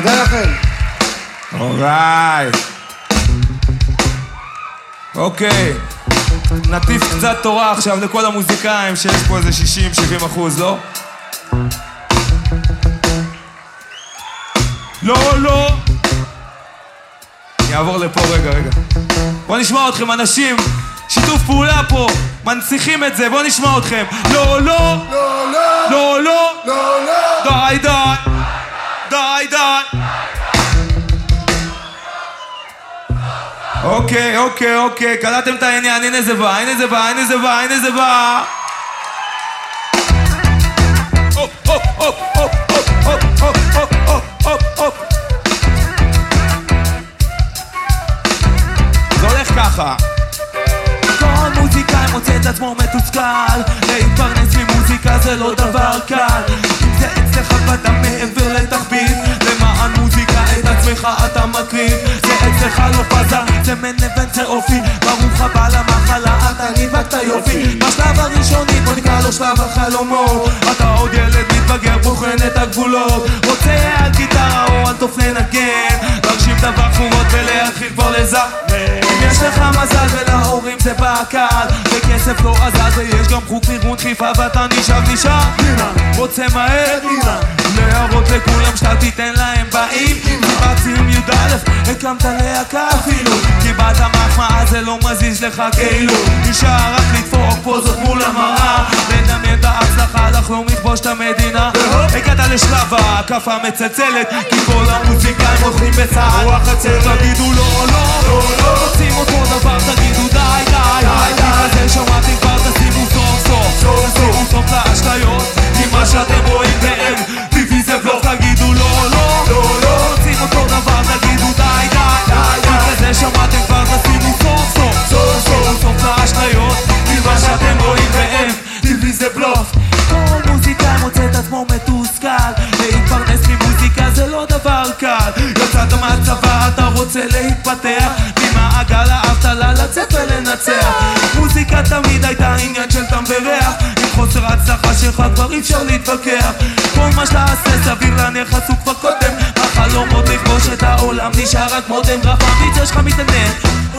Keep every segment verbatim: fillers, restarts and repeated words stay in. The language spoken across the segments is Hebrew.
תודה לכם. אורייט. אוקיי. נטיף קצת תורה עכשיו לכל המוזיקאים שיש פה איזה שישים שבעים אחוז, לא? לא, לא. אני אעבור לפה רגע, רגע. בוא נשמע אתכם, אנשים. שיתוף פעולה פה, מנציחים את זה, בוא נשמע אתכם. לא, לא. לא, לא. לא, לא. לא, לא. די, די. די, די. אוקיי, אוקיי, אוקיי, קלטתם את העניין, הנה זה בא, הנה זה בא, הנה זה בא, הנה זה בא. הופ, הופ, הופ, הופ, הופ, הופ, הופ, הופ, הופ, הופ. זה הולך ככה. כל מוזיקאי מוצא את עצמו מתוסכל, להתפרנס ממוזיקה זה לא דבר קל. אם זה אצלך ואתה מעבר לתחביב, למען מוזיקה את עצמך אתה מקריב. זה אצלך לא פאזה, זה מנבן זה אופי, ברוך הבא למחלה, אתה ניבקת יופי. בשלב הראשוני בוא נקרא לו שלב החלומות, אתה עוד ילד מתבגר בוחן את הגבולות, רוצה על גיטרה או על תוף לנגן, להרשים את הבחורות ולהתחיל כבר לזמן. אם יש לך מזל ולהורים זה בא קל, וכסף לא עזל ויש גם חוק ארגון דחיפה ואתה נשאר נשאר רוצה מהר להראות לכולם שאתה תיתן להם באים. דיברתי י"א הקמת להקה אפילו, קיבלת מחמאה זה לא מזיז לך כאילו, נשאר רק לדפוק פוזות מול המראה, לדמיין את ההצלחה לחלום לכבוש את המדינה. הגעת לשלב ההקפה מצלצלת, כי כל המוזיקאים הולכים בצהל רוח הצל. תגידו לא לא לא רוצים אותו דבר, תגידו די די די די, שמעתם כבר תשימו סוף סוף תשימו סוף לאשליות, כי מה שאתם רואים בהם טיבי זה בלוף. תגידו לא לא לא רוצים אותו דבר, תגידו די די די כזה שמעתם כבר תשימו סוף סוף סוף סוף לאשליות, כי מה שאתם רואים בהם טיבי זה בלוף. כל מוזיקאי מוצא את עצמו מתוסכל, להתפרנס ממוזיקה זה לא דבר קל. יצאת מהצבא אתה רוצה להתפתח, ממעגל האבטלה לצאת ולנצח. מוזיקה תמיד הייתה עניין של טעם וריח, עם חוסר הצלחה שלך כבר אי אפשר להתווכח. כל מה שתעשה סביר להניח עשו כבר קודם, החלומות לכבוש את העולם נשאר רק מודם. רף הביצה שלך מתעניין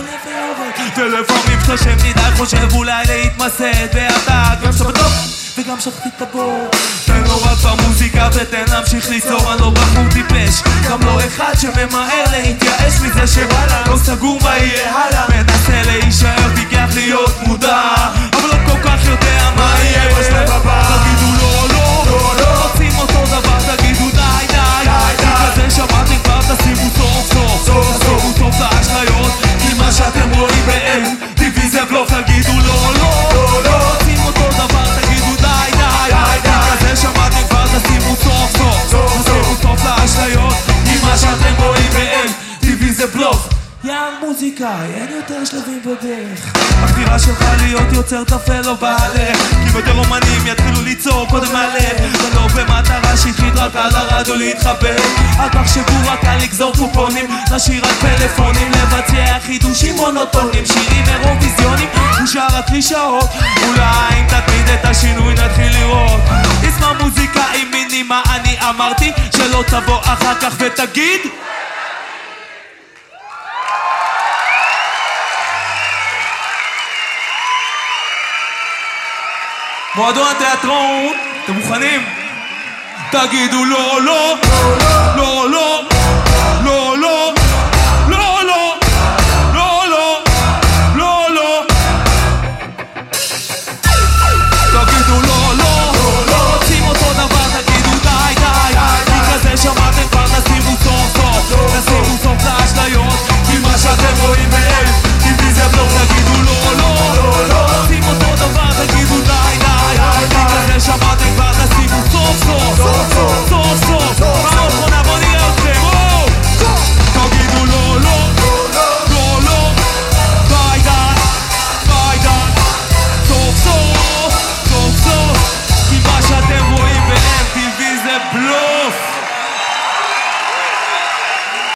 ולפעמים כשאתה שם מדי חושב אולי להתמסד, ואתה גם שבטוב וגם שכחתי את הבור. תן לו רק במוזיקה ותן להמשיך ליצור, אני לא בחור טיפש, גם לא אחד שממהר להתייאש מזה שבאלה לא סגור מה יהיה הלאה, מנסה להישאר תיקח להיות מודע, אבל לא כל כך יודע מה יהיה בשלב הבא. תגידו לא לא לא רוצים אותו דבר, תגידו די די די כזה שמעתם כבר תשימו סוף סוף תשימו סוף לאשליות, כי מה שאתם רואים בהם טיבי זה בלוף. תגידו לא לא לא רוצים אותו דבר, תגידו די די די כזה שמעתם כבר תשימו סוף סוף תשימו סוף לאשליות, כי מה שאתם רואים בהם טיבי זה בלוף. ים מוזיקאי, אין יותר שלבים בדרך, הבחירה שלך להיות יוצר תפל לא בעלך, כי יותר אומנים יתחילו ליצור קודם מהלב, ולא במטרה שטחית רק על הרדיו להתחבר. אל תחשבו רק על לגזור קופונים, נשאיר רק פלאפונים, לבצע חידושים מונוטונים, שירים אירוויזיונים, נשאר רק קלישאות, אולי אם תתמיד את השינוי נתחיל לראות. תשמע מוזיקה עם מיני מה אני אמרתי, שלא תבוא אחר כך ותגיד מועדון התיאטרון, אתם מוכנים? תגידו לא לא